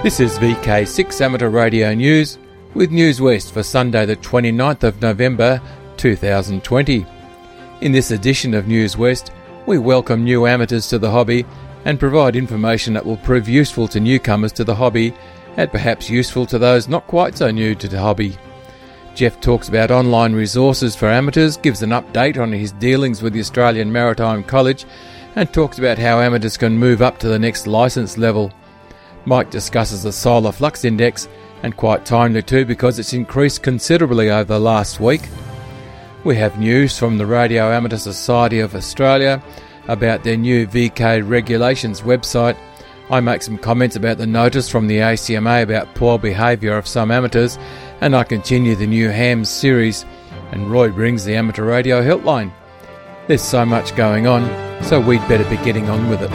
This is VK6 Amateur Radio News with News West for Sunday the 29th of November 2020. In this edition of News West, we welcome new amateurs to the hobby and provide information that will prove useful to newcomers to the hobby and perhaps useful to those not quite so new to the hobby. Jeff talks about online resources for amateurs, gives an update on his dealings with the Australian Maritime College and talks about how amateurs can move up to the next licence level. Mike discusses the solar flux index, and quite timely too because it's increased considerably over the last week. We have news from the Radio Amateur Society of Australia about their new VK regulations website. I make some comments about the notice from the ACMA about poor behaviour of some amateurs, and I continue the new Hams series, and Roy brings the amateur radio helpline. There's so much going on, so we'd better be getting on with it.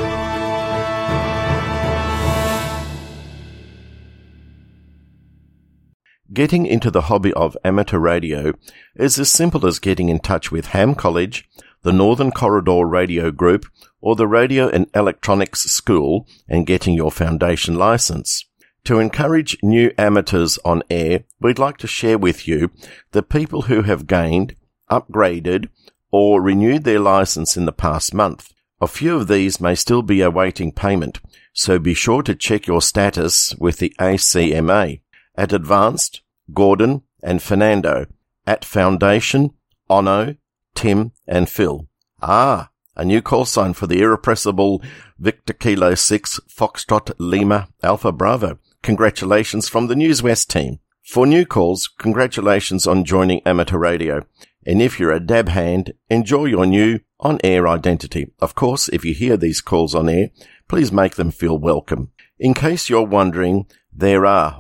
Getting into the hobby of amateur radio is as simple as getting in touch with Ham College, the Northern Corridor Radio Group, or the Radio and Electronics School and getting your foundation license. To encourage new amateurs on air, we'd like to share with you the people who have gained, upgraded, or renewed their license in the past month. A few of these may still be awaiting payment, so be sure to check your status with the ACMA. At Advanced, Gordon and Fernando. At Foundation, Ono, Tim and Phil. A new call sign for the irrepressible Victor Kilo 6 Foxtrot Lima Alpha Bravo. Congratulations from the News West team. For new calls, congratulations on joining amateur radio. And if you're a dab hand, enjoy your new on-air identity. Of course, if you hear these calls on air, please make them feel welcome. In case you're wondering, there are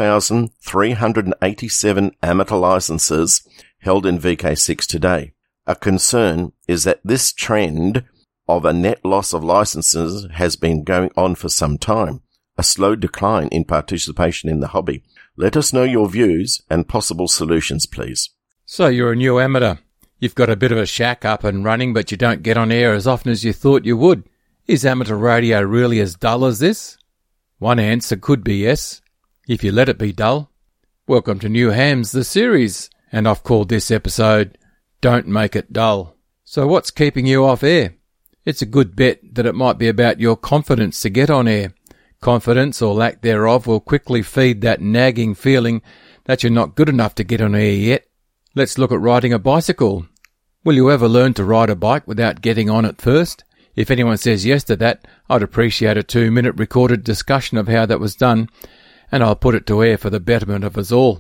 1,387 amateur licenses held in VK6 today. A concern is that this trend of a net loss of licenses has been going on for some time, a slow decline in participation in the hobby. Let us know your views and possible solutions, please. So you're a new amateur. You've got a bit of a shack up and running, but you don't get on air as often as you thought you would. Is amateur radio really as dull as this? One answer could be yes, if you let it be dull. Welcome to New Hams, the series, and I've called this episode, Don't Make It Dull. So what's keeping you off air? It's a good bet that it might be about your confidence to get on air. Confidence or lack thereof will quickly feed that nagging feeling that you're not good enough to get on air yet. Let's look at riding a bicycle. Will you ever learn to ride a bike without getting on it first? If anyone says yes to that, I'd appreciate a 2-minute recorded discussion of how that was done, and I'll put it to air for the betterment of us all.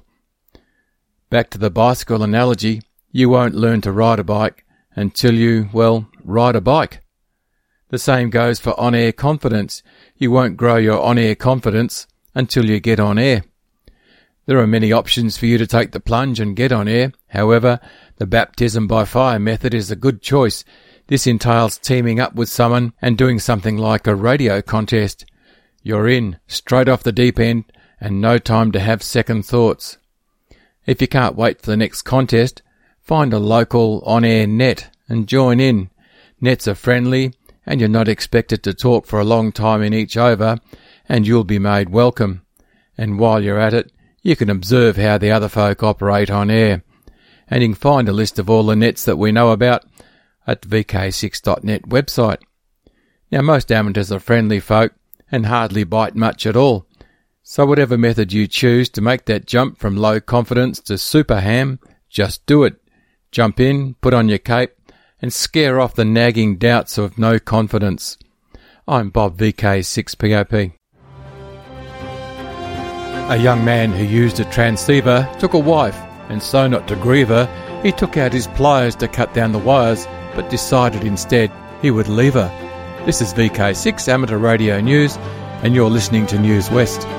Back to the bicycle analogy, you won't learn to ride a bike until you, ride a bike. The same goes for on-air confidence. You won't grow your on-air confidence until you get on air. There are many options for you to take the plunge and get on air. However, the baptism by fire method is a good choice. This entails teaming up with someone and doing something like a radio contest. You're in, straight off the deep end, and no time to have second thoughts. If you can't wait for the next contest, find a local on-air net and join in. Nets are friendly, and you're not expected to talk for a long time in each over, and you'll be made welcome. And while you're at it, you can observe how the other folk operate on air. And you can find a list of all the nets that we know about at the VK6.net website. Now, most amateurs are friendly folk and hardly bite much at all. So whatever method you choose to make that jump from low confidence to super ham, just do it. Jump in, put on your cape, and scare off the nagging doubts of no confidence. I'm Bob, VK6POP. A young man who used a transceiver took a wife, and so not to grieve her, he took out his pliers to cut down the wires, but decided instead he would leave her. This is VK6 Amateur Radio News, and you're listening to News West.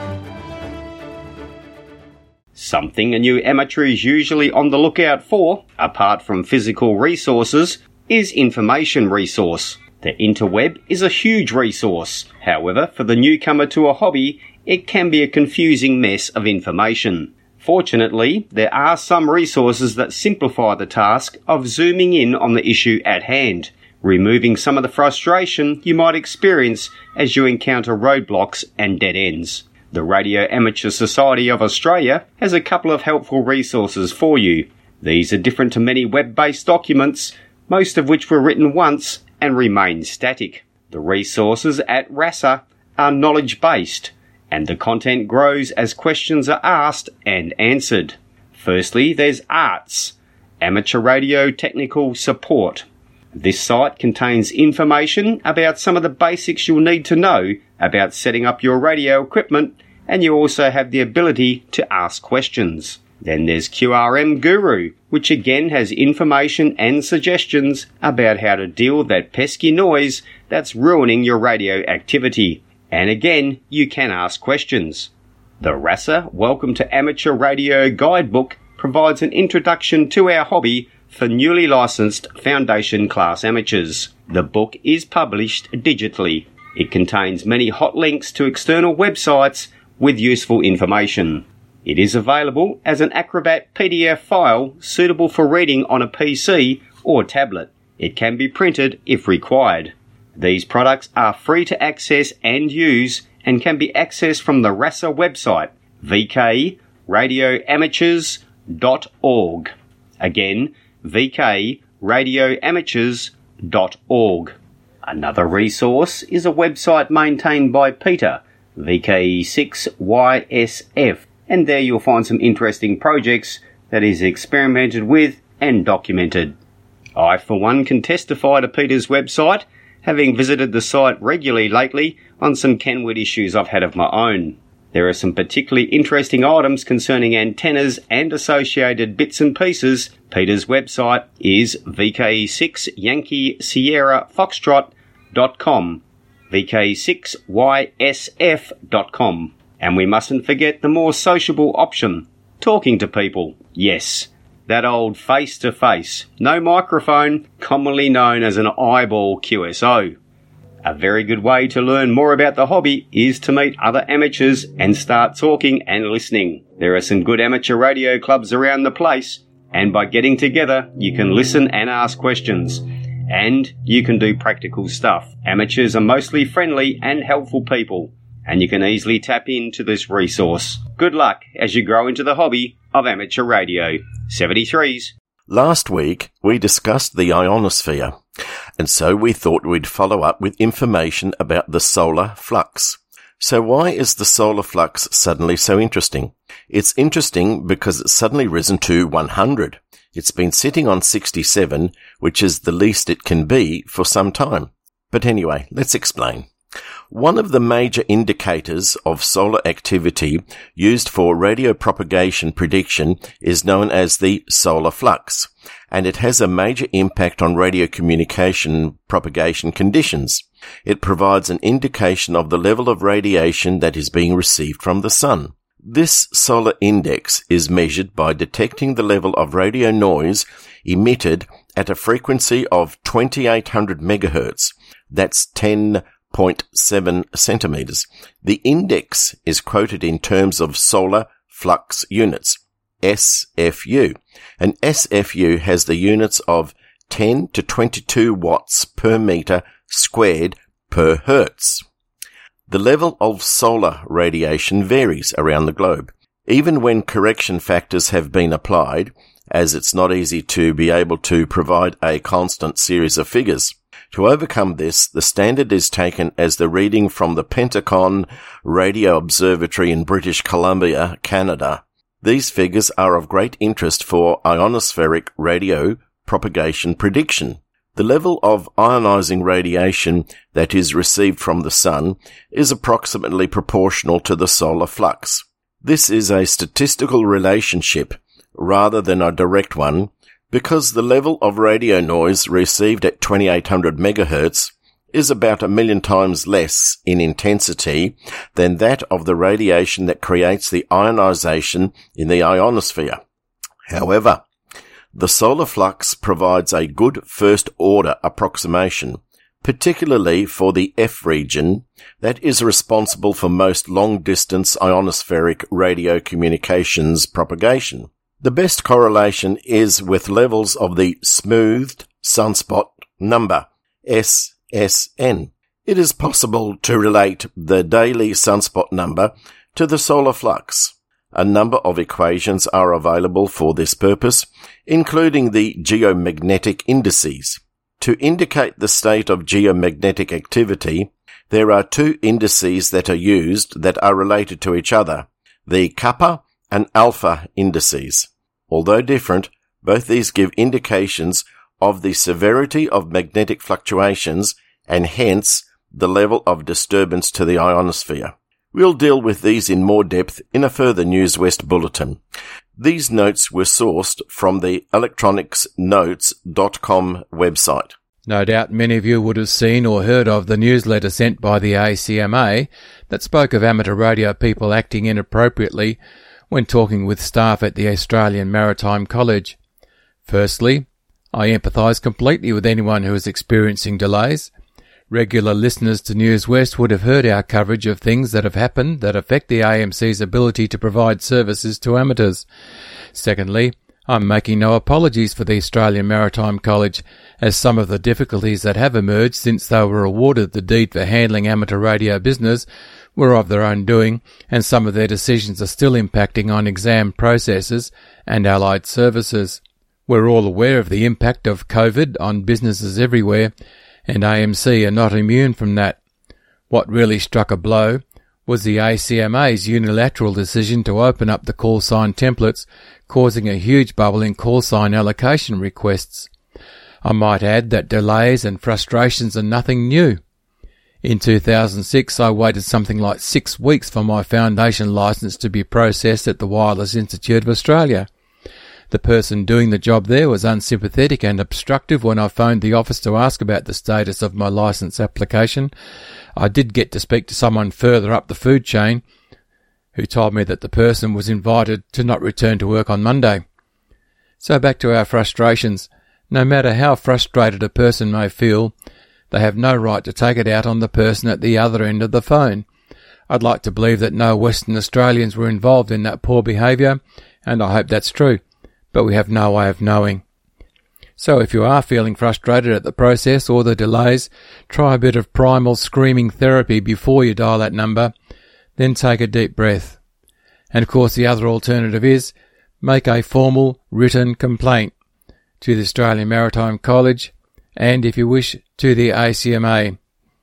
Something a new amateur is usually on the lookout for, apart from physical resources, is information resource. The interweb is a huge resource. However, for the newcomer to a hobby, it can be a confusing mess of information. Fortunately, there are some resources that simplify the task of zooming in on the issue at hand. removing some of the frustration you might experience as you encounter roadblocks and dead ends. The Radio Amateur Society of Australia has a couple of helpful resources for you. These are different to many web-based documents, most of which were written once and remain static. The resources at RASA are knowledge-based, and the content grows as questions are asked and answered. Firstly, there's ARTS, Amateur Radio Technical Support. This site contains information about some of the basics you'll need to know about setting up your radio equipment, and you also have the ability to ask questions. Then there's QRM Guru, which again has information and suggestions about how to deal with that pesky noise that's ruining your radio activity. And again, you can ask questions. The RASA Welcome to Amateur Radio Guidebook provides an introduction to our hobby for newly licensed foundation class amateurs. The book is published digitally. It contains many hot links to external websites with useful information. It is available as an Acrobat PDF file suitable for reading on a PC or tablet. It can be printed if required. These products are free to access and use and can be accessed from the RASA website, vkradioamateurs.org. Again, vkradioamateurs.org. Another resource is a website maintained by Peter, VKE6YSF, and there you'll find some interesting projects that he's experimented with and documented. I, for one, can testify to Peter's website, having visited the site regularly lately on some Kenwood issues I've had of my own. There are some particularly interesting items concerning antennas and associated bits and pieces. Peter's website is vk6YSF.com, vk6ysf.com. And we mustn't forget the more sociable option, talking to people. Yes, that old face-to-face, no microphone, commonly known as an eyeball QSO. A very good way to learn more about the hobby is to meet other amateurs and start talking and listening. There are some good amateur radio clubs around the place, and by getting together, you can listen and ask questions. And you can do practical stuff. Amateurs are mostly friendly and helpful people, and you can easily tap into this resource. Good luck as you grow into the hobby of amateur radio. 73s. Last week, we discussed the ionosphere, and so we thought we'd follow up with information about the solar flux. So why is the solar flux suddenly so interesting? It's interesting because it's suddenly risen to 100. It's been sitting on 67, which is the least it can be for some time. But anyway, let's explain. One of the major indicators of solar activity used for radio propagation prediction is known as the solar flux, and it has a major impact on radio communication propagation conditions. It provides an indication of the level of radiation that is being received from the sun. This solar index is measured by detecting the level of radio noise emitted at a frequency of 2800 megahertz. That's 10.7 centimeters. The index is quoted in terms of solar flux units, SFU, and SFU has the units of 10 to 22 watts per meter squared per hertz. The level of solar radiation varies around the globe. Even when correction factors have been applied, as it's not easy to be able to provide a constant series of figures. To overcome this, the standard is taken as the reading from the Pentagon Radio Observatory in British Columbia, Canada. These figures are of great interest for ionospheric radio propagation prediction. The level of ionizing radiation that is received from the sun is approximately proportional to the solar flux. This is a statistical relationship rather than a direct one, because the level of radio noise received at 2800 megahertz is about 1 million times less in intensity than that of the radiation that creates the ionization in the ionosphere. However, the solar flux provides a good first-order approximation, particularly for the F region that is responsible for most long-distance ionospheric radio communications propagation. The best correlation is with levels of the smoothed sunspot number, SSN. It is possible to relate the daily sunspot number to the solar flux. A number of equations are available for this purpose, including the geomagnetic indices. To indicate the state of geomagnetic activity, there are two indices that are used that are related to each other, the kappa and alpha indices. Although different, both these give indications of the severity of magnetic fluctuations and hence the level of disturbance to the ionosphere. We'll deal with these in more depth in a further News West bulletin. These notes were sourced from the electronicsnotes.com website. No doubt many of you would have seen or heard of the newsletter sent by the ACMA that spoke of amateur radio people acting inappropriately when talking with staff at the Australian Maritime College. Firstly, I empathise completely with anyone who is experiencing delays. Regular listeners to News West would have heard our coverage of things that have happened that affect the AMC's ability to provide services to amateurs. Secondly, I'm making no apologies for the Australian Maritime College, as some of the difficulties that have emerged since they were awarded the deed for handling amateur radio business were of their own doing, and some of their decisions are still impacting on exam processes and allied services. We're all aware of the impact of COVID on businesses everywhere, and AMC are not immune from that. What really struck a blow was the ACMA's unilateral decision to open up the call sign templates, causing a huge bubble in call sign allocation requests. I might add that delays and frustrations are nothing new. In 2006, I waited something like 6 weeks for my foundation licence to be processed at the Wireless Institute of Australia. The person doing the job there was unsympathetic and obstructive when I phoned the office to ask about the status of my licence application. I did get to speak to someone further up the food chain who told me that the person was invited to not return to work on Monday. So back to our frustrations. No matter how frustrated a person may feel, they have no right to take it out on the person at the other end of the phone. I'd like to believe that no Western Australians were involved in that poor behaviour, and I hope that's true, but we have no way of knowing. So if you are feeling frustrated at the process or the delays, try a bit of primal screaming therapy before you dial that number, then take a deep breath. And of course the other alternative is make a formal written complaint to the Australian Maritime College and, if you wish, to the ACMA.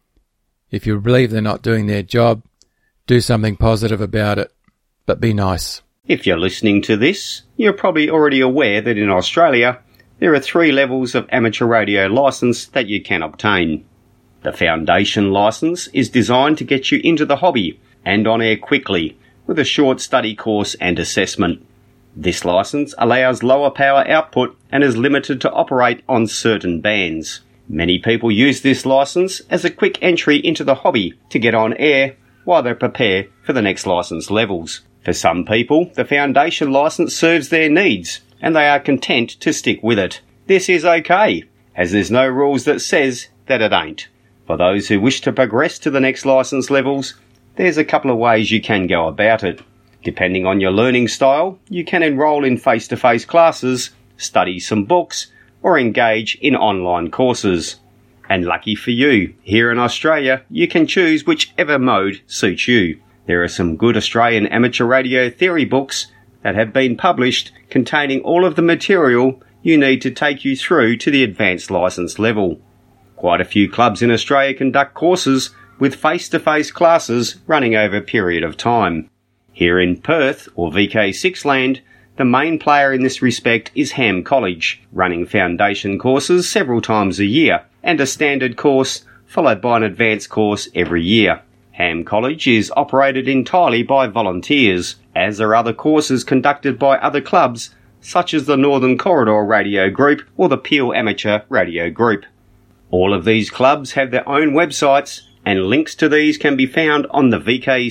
If you believe they're not doing their job, do something positive about it, but be nice. If you're listening to this, you're probably already aware that in Australia there are 3 levels of amateur radio licence that you can obtain. The Foundation licence is designed to get you into the hobby and on air quickly with a short study course and assessment. This licence allows lower power output and is limited to operate on certain bands. Many people use this licence as a quick entry into the hobby to get on air while they prepare for the next licence levels. For some people, the Foundation licence serves their needs and they are content to stick with it. This is okay, as there's no rules that says that it ain't. For those who wish to progress to the next licence levels, there's a couple of ways you can go about it. Depending on your learning style, you can enrol in face-to-face classes, study some books, or engage in online courses. And lucky for you, here in Australia, you can choose whichever mode suits you. There are some good Australian amateur radio theory books that have been published containing all of the material you need to take you through to the advanced licence level. Quite a few clubs in Australia conduct courses with face-to-face classes running over a period of time. Here in Perth, or VK6 land, the main player in this respect is Ham College, running foundation courses several times a year, and a standard course followed by an advanced course every year. Ham College is operated entirely by volunteers, as are other courses conducted by other clubs, such as the Northern Corridor Radio Group or the Peel Amateur Radio Group. All of these clubs have their own websites, and links to these can be found on the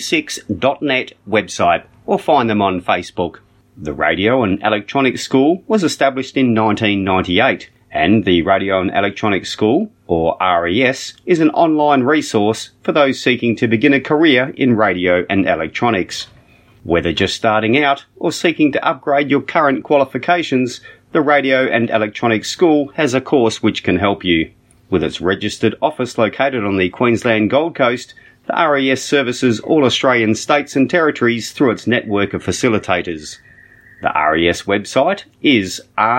VK6.net website, or find them on Facebook. The Radio and Electronics School was established in 1998, and the Radio and Electronics School, or RES, is an online resource for those seeking to begin a career in radio and electronics. Whether just starting out or seeking to upgrade your current qualifications, the Radio and Electronics School has a course which can help you. With its registered office located on the Queensland Gold Coast, the RES services all Australian states and territories through its network of facilitators. The RES website is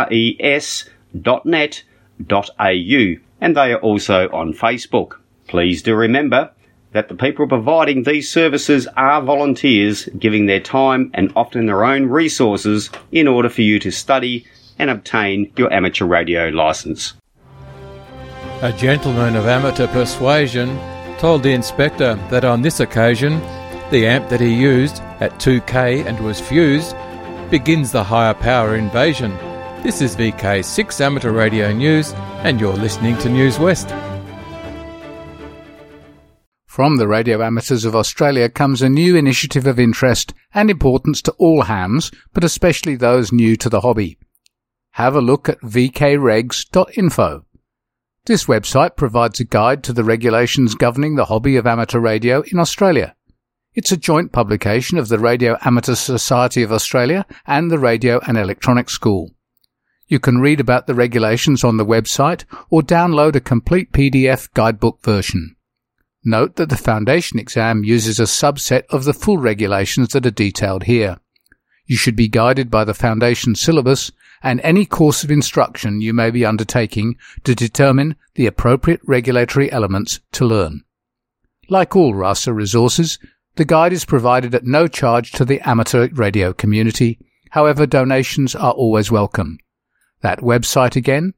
res.net.au, and they are also on Facebook. Please do remember that the people providing these services are volunteers giving their time and often their own resources in order for you to study and obtain your amateur radio licence. A gentleman of amateur persuasion told the inspector that on this occasion, the amp that he used at 2K and was fused begins the higher power invasion. This is VK6 Amateur Radio News, and you're listening to News West. From the Radio Amateurs of Australia comes a new initiative of interest and importance to all hams, but especially those new to the hobby. Have a look at vkregs.info. This website provides a guide to the regulations governing the hobby of amateur radio in Australia. It's a joint publication of the Radio Amateur Society of Australia and the Radio and Electronics School. You can read about the regulations on the website or download a complete PDF guidebook version. Note that the foundation exam uses a subset of the full regulations that are detailed here. You should be guided by the foundation syllabus and any course of instruction you may be undertaking to determine the appropriate regulatory elements to learn. Like all RASA resources, the guide is provided at no charge to the amateur radio community. However, donations are always welcome. That website again,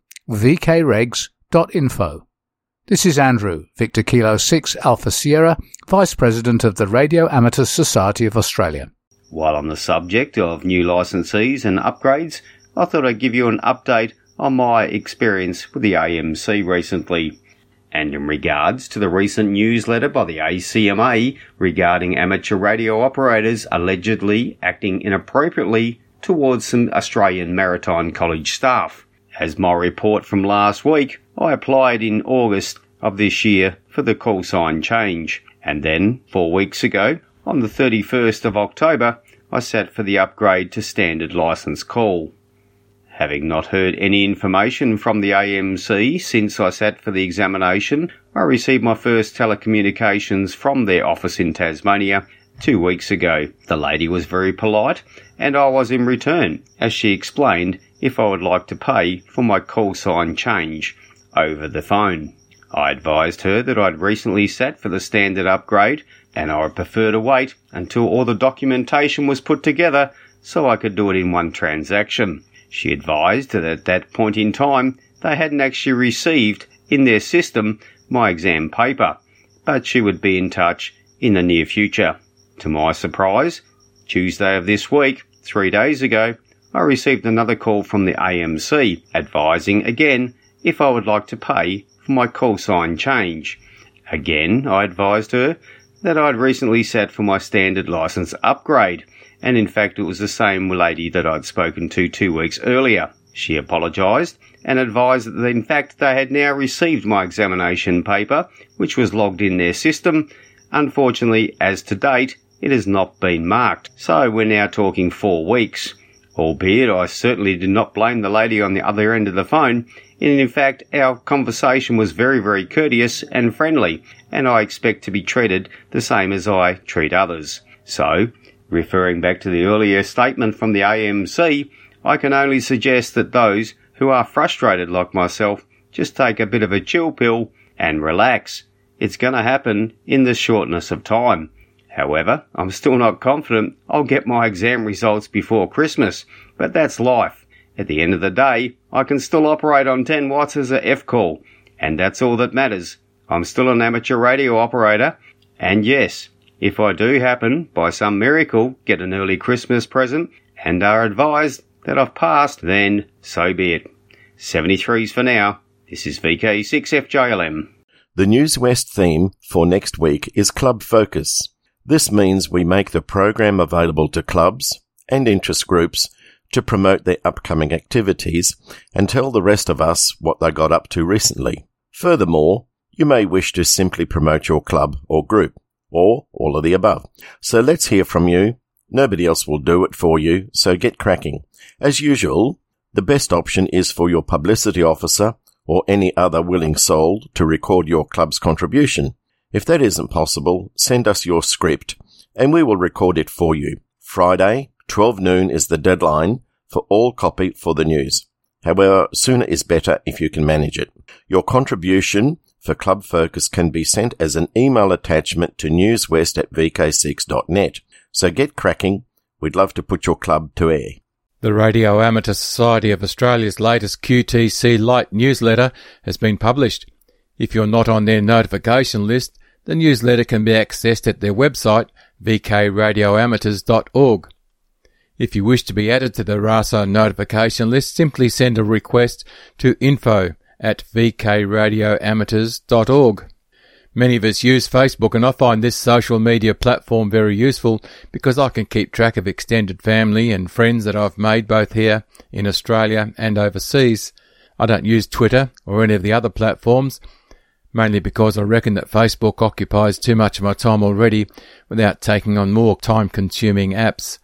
vkregs.info. This is Andrew, Victor Kilo 6 Alpha Sierra, Vice President of the Radio Amateur Society of Australia. While on the subject of new licensees and upgrades, I thought I'd give you an update on my experience with the AMC recently. And in regards to the recent newsletter by the ACMA regarding amateur radio operators allegedly acting inappropriately towards some Australian Maritime College staff. As my report from last week, I applied in August of this year for the call sign change. And then, 4 weeks ago, on the 31st of October, I sat for the upgrade to standard licence call. Having not heard any information from the AMC since I sat for the examination, I received my first telecommunications from their office in Tasmania 2 weeks ago. The lady was very polite, and I was in return, as she explained if I would like to pay for my call sign change over the phone. I advised her that I'd recently sat for the standard upgrade, and I would prefer to wait until all the documentation was put together so I could do it in one transaction. She advised that at that point in time they hadn't actually received in their system my exam paper, but she would be in touch in the near future. To my surprise, Tuesday of this week, 3 days ago, I received another call from the AMC advising again if I would like to pay for my call sign change. Again, I advised her that I'd recently sat for my standard licence upgrade, and in fact it was the same lady that I'd spoken to 2 weeks earlier. She apologised and advised that in fact they had now received my examination paper, which was logged in their system. Unfortunately, as to date, it has not been marked, so we're now talking 4 weeks. Albeit I certainly did not blame the lady on the other end of the phone, and in fact our conversation was very, very courteous and friendly, and I expect to be treated the same as I treat others. So, referring back to the earlier statement from the AMC, I can only suggest that those who are frustrated like myself just take a bit of a chill pill and relax. It's going to happen in the shortness of time. However, I'm still not confident I'll get my exam results before Christmas, but that's life. At the end of the day, I can still operate on 10 watts as a F-call, and that's all that matters. I'm still an amateur radio operator, and yes, if I do happen, by some miracle, get an early Christmas present and are advised that I've passed, then so be it. 73s for now. This is VK6FJLM. The News West theme for next week is Club Focus. This means we make the program available to clubs and interest groups to promote their upcoming activities and tell the rest of us what they got up to recently. Furthermore, you may wish to simply promote your club or group, or all of the above. So let's hear from you. Nobody else will do it for you, so get cracking. As usual, the best option is for your publicity officer or any other willing soul to record your club's contribution. If that isn't possible, send us your script and we will record it for you. Friday, 12 noon is the deadline for all copy for the news. However, sooner is better if you can manage it. Your contribution for Club Focus can be sent as an email attachment to newswest@vk6.net. So get cracking. We'd love to put your club to air. The Radio Amateur Society of Australia's latest QTC Lite newsletter has been published. If you're not on their notification list, the newsletter can be accessed at their website, vkradioamateurs.org. If you wish to be added to the RASA notification list, simply send a request to info@vkradioamateurs.org. Many of us use Facebook, and I find this social media platform very useful because I can keep track of extended family and friends that I've made both here in Australia and overseas. I don't use Twitter or any of the other platforms, mainly because I reckon that Facebook occupies too much of my time already without taking on more time-consuming apps.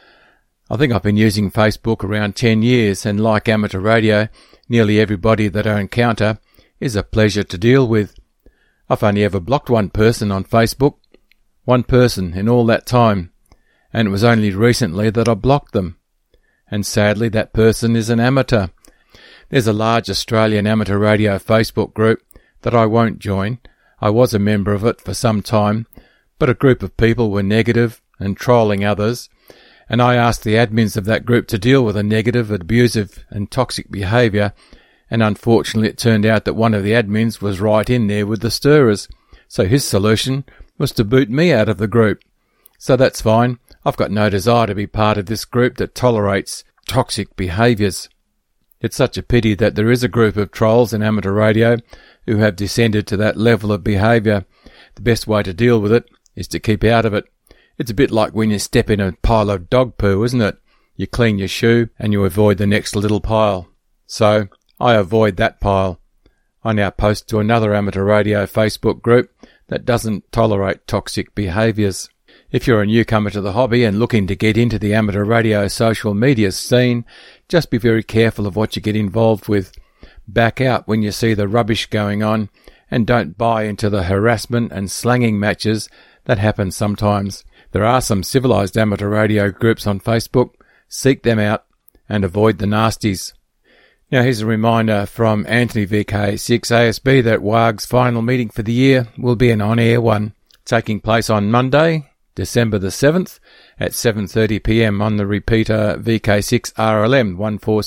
I think I've been using Facebook around 10 years, and like amateur radio, nearly everybody that I encounter is a pleasure to deal with. I've only ever blocked one person on Facebook, one person in all that time, and it was only recently that I blocked them. And sadly, that person is an amateur. There's a large Australian amateur radio Facebook group that I won't join. I was a member of it for some time, but a group of people were negative and trolling others, and I asked the admins of that group to deal with the negative, abusive and toxic behaviour, and unfortunately it turned out that one of the admins was right in there with the stirrers, so his solution was to boot me out of the group. So that's fine. I've got no desire to be part of this group that tolerates toxic behaviours. It's such a pity that there is a group of trolls in amateur radio who have descended to that level of behaviour. The best way to deal with it is to keep out of it. It's a bit like when you step in a pile of dog poo, isn't it? You clean your shoe and you avoid the next little pile. So I avoid that pile. I now post to another amateur radio Facebook group that doesn't tolerate toxic behaviours. If you're a newcomer to the hobby and looking to get into the amateur radio social media scene, just be very careful of what you get involved with. Back out when you see the rubbish going on, and don't buy into the harassment and slanging matches that happen sometimes. There are some civilised amateur radio groups on Facebook. Seek them out and avoid the nasties. Now here's a reminder from Anthony VK6 ASB that WAG's final meeting for the year will be an on-air one, taking place on Monday, December the 7th at 7:30pm on the repeater VK6 RLM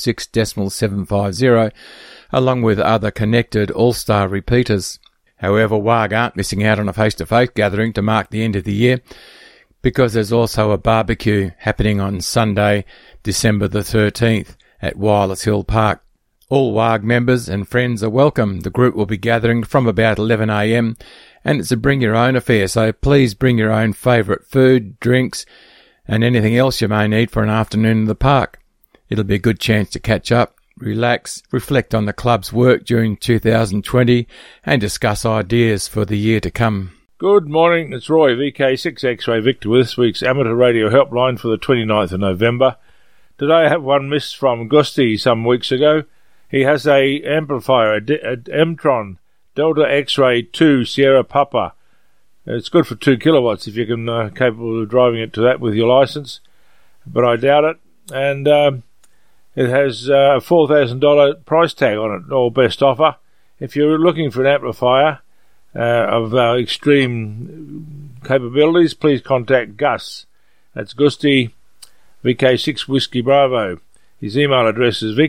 146.750, along with other connected all-star repeaters. However, WAG aren't missing out on a face-to-face gathering to mark the end of the year, because there's also a barbecue happening on Sunday, December the 13th at Wireless Hill Park. All WAG members and friends are welcome. The group will be gathering from about 11am, and it's a bring-your-own affair, so please bring your own favourite food, drinks, and anything else you may need for an afternoon in the park. It'll be a good chance to catch up, relax, reflect on the club's work during 2020, and discuss ideas for the year to come. Good morning, it's Roy, VK6 X-Ray Victor, with this week's Amateur Radio Helpline for the 29th of November. Today I have one missed from Gusty some weeks ago. He has a amplifier, a Emtron Delta X-Ray 2 Sierra Papa. It's good for 2 kilowatts if you can capable of driving it to that with your license, but I doubt it. And it has a $4,000 price tag on it, all best offer. If you're looking for an amplifier of extreme capabilities, please contact Gus. That's Gusty, VK6 Whiskey Bravo. His email address is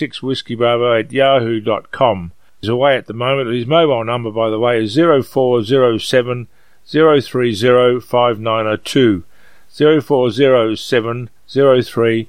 vk6whiskeybravo@yahoo.com. He's away at the moment. His mobile number, by the way, is 0407 030 5902. 0407 030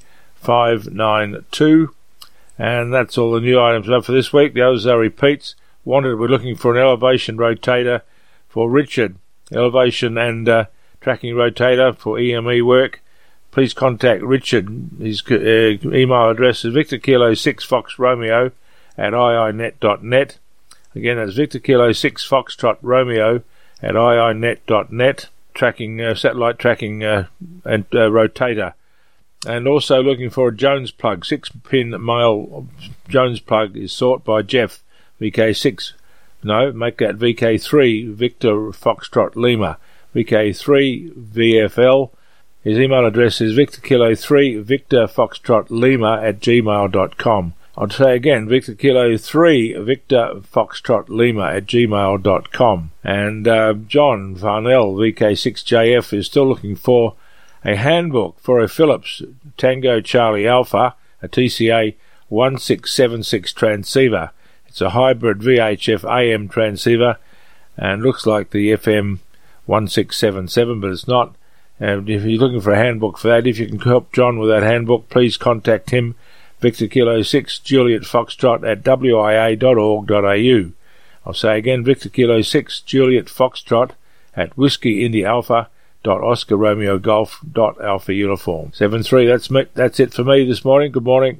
592. And that's all the new items up for this week. The others are repeats. We're looking for an elevation rotator for Richard. Elevation and tracking rotator for EME work. Please contact Richard. His email address is Victor Kilo 6 Fox Romeo @iinet.net. Again, that's Victor Kilo 6 Foxtrot Romeo @iinet.net. Tracking, satellite tracking and rotator. And also looking for a Jones plug. 6-pin male Jones plug is sought by Jeff, VK6. No, make that VK3 Victor Foxtrot Lima. VK3 VFL. His email address is Victor Kilo 3 Victor Foxtrot Lima @gmail.com. I'll say again, Victor Kilo 3 Victor Foxtrot Lima @gmail.com. And John Farnell, VK6JF, is still looking for a handbook for a Philips Tango Charlie Alpha, a TCA 1676 transceiver. It's a hybrid VHF AM transceiver and looks like the FM 1677, but it's not. And if you're looking for a handbook for that, if you can help John with that handbook, please contact him, Victor Kilo 6 Juliet Foxtrot @wia.org.au. I'll say again, Victor Kilo 6 Juliet Foxtrot @Whiskey Indy Alpha .Oscar Romeo Golf .Alpha Uniform 73. That's it for me this morning. Good morning.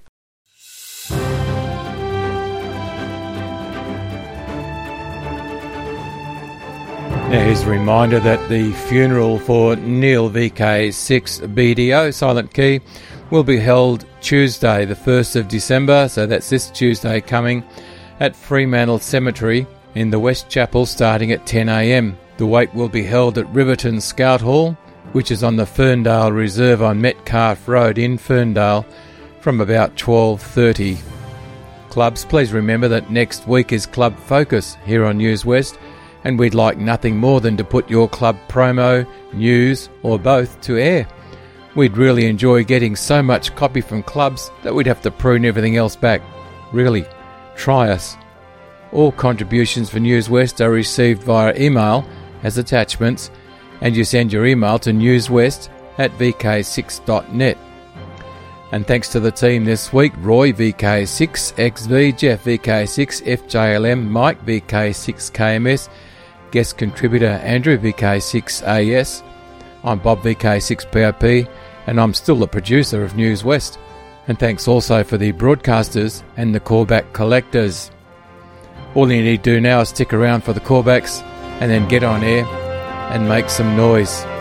Now here's a reminder that the funeral for Neil VK6 BDO Silent Key will be held Tuesday the 1st of December, so that's this Tuesday coming, at Fremantle Cemetery in the West Chapel starting at 10 a.m. The wake will be held at Riverton Scout Hall, which is on the Ferndale Reserve on Metcalfe Road in Ferndale, from about 12:30. Clubs, please remember that next week is Club Focus here on News West, and we'd like nothing more than to put your club promo, news, or both to air. We'd really enjoy getting so much copy from clubs that we'd have to prune everything else back. Really, try us. All contributions for News West are received via email as attachments, and you send your email to newswest@vk6.net. And thanks to the team this week: Roy VK6XV, Jeff VK6 FJLM, Mike VK6 KMS, guest contributor Andrew VK6AS. I'm Bob VK6 POP, and I'm still the producer of News West. And thanks also for the broadcasters and the callback collectors. All you need to do now is stick around for the callbacks and then get on air and make some noise.